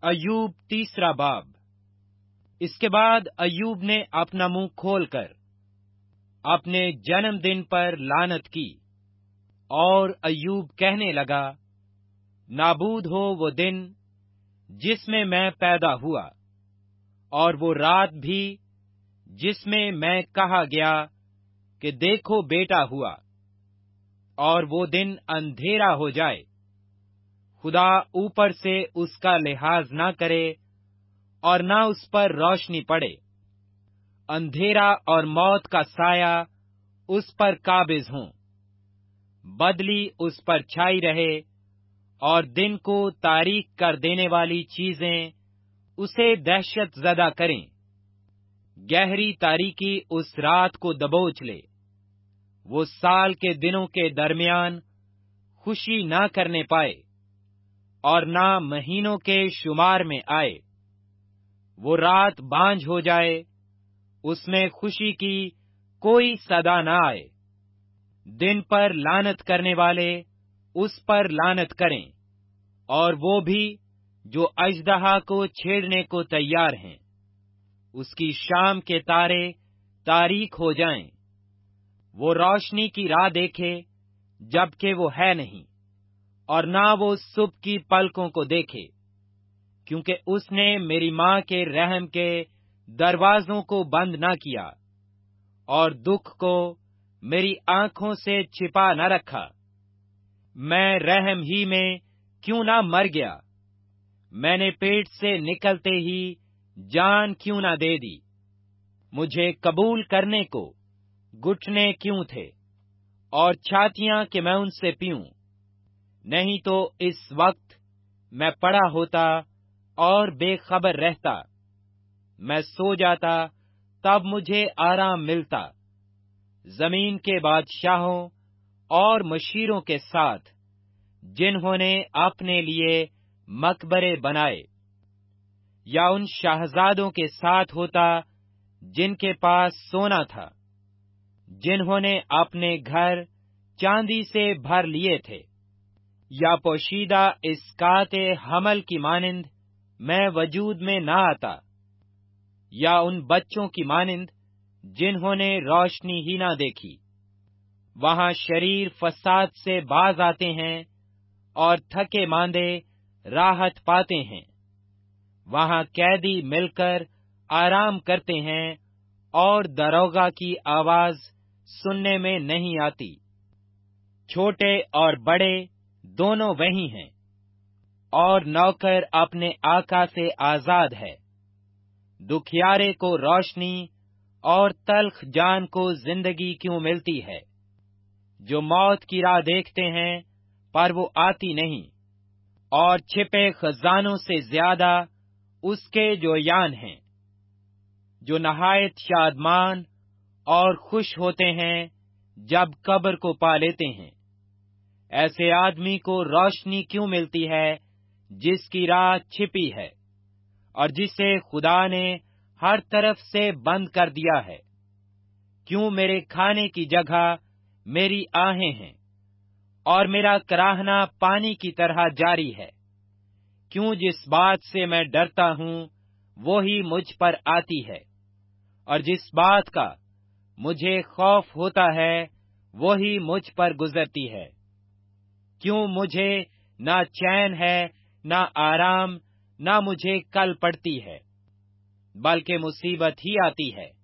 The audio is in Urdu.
ایوب تیسرا باب۔ اس کے بعد ایوب نے اپنا منہ کھول کر اپنے جنم دن پر لعنت کی، اور ایوب کہنے لگا، نابود ہو وہ دن جس میں پیدا ہوا، اور وہ رات بھی جس میں کہا گیا کہ دیکھو بیٹا ہوا، اور وہ دن اندھیرا ہو جائے، خدا اوپر سے اس کا لحاظ نہ کرے اور نہ اس پر روشنی پڑے، اندھیرا اور موت کا سایہ اس پر قابض ہوں، بدلی اس پر چھائی رہے، اور دن کو تاریک کر دینے والی چیزیں اسے دہشت زدہ کریں، گہری تاریکی اس رات کو دبوچ لے، وہ سال کے دنوں کے درمیان خوشی نہ کرنے پائے، اور نہ مہینوں کے شمار میں آئے، وہ رات بانجھ ہو جائے، اس میں خوشی کی کوئی صدا نہ آئے، دن پر لعنت کرنے والے اس پر لعنت کریں، اور وہ بھی جو اژدہا کو چھیڑنے کو تیار ہیں، اس کی شام کے تارے تاریک ہو جائیں، وہ روشنی کی راہ دیکھے جبکہ وہ ہے نہیں، اور نہ وہ صبح کی پلکوں کو دیکھے، کیونکہ اس نے میری ماں کے رحم کے دروازوں کو بند نہ کیا، اور دکھ کو میری آنکھوں سے چھپا نہ رکھا۔ میں رحم ہی میں کیوں نہ مر گیا، میں نے پیٹ سے نکلتے ہی جان کیوں نہ دے دی، مجھے قبول کرنے کو گھٹنے کیوں تھے، اور چھاتیاں کہ میں ان سے پیوں، نہیں تو اس وقت میں پڑا ہوتا اور بے خبر رہتا، میں سو جاتا تب مجھے آرام ملتا، زمین کے بادشاہوں اور مشیروں کے ساتھ جنہوں نے اپنے لیے مقبرے بنائے، یا ان شہزادوں کے ساتھ ہوتا جن کے پاس سونا تھا، جنہوں نے اپنے گھر چاندی سے بھر لیے تھے، یا پوشیدہ اسقاط حمل کی مانند میں وجود میں نہ آتا، یا ان بچوں کی مانند جنہوں نے روشنی ہی نہ دیکھی۔ وہاں شریر فساد سے باز آتے ہیں، اور تھکے ماندے راحت پاتے ہیں، وہاں قیدی مل کر آرام کرتے ہیں، اور داروغہ کی آواز سننے میں نہیں آتی، چھوٹے اور بڑے دونوں وہیں ہیں، اور نوکر اپنے آقا سے آزاد ہے، دکھیارے کو روشنی اور تلخ جان کو زندگی کیوں ملتی ہے، جو موت کی راہ دیکھتے ہیں پر وہ آتی نہیں، اور چھپے خزانوں سے زیادہ اس کے جو یان ہیں، جو نہایت شادمان اور خوش ہوتے ہیں جب قبر کو پا لیتے ہیں۔ ایسے آدمی کو روشنی کیوں ملتی ہے جس کی راہ چھپی ہے، اور جسے خدا نے ہر طرف سے بند کر دیا ہے؟ کیوں میرے کھانے کی جگہ میری آہیں ہیں، اور میرا کراہنا پانی کی طرح جاری ہے؟ کیوں جس بات سے میں ڈرتا ہوں وہی مجھ پر آتی ہے، اور جس بات کا مجھے خوف ہوتا ہے وہی مجھ پر گزرتی ہے؟ کیوں مجھے نہ چین ہے نہ آرام، نہ مجھے کل پڑتی ہے، بلکہ مصیبت ہی آتی ہے۔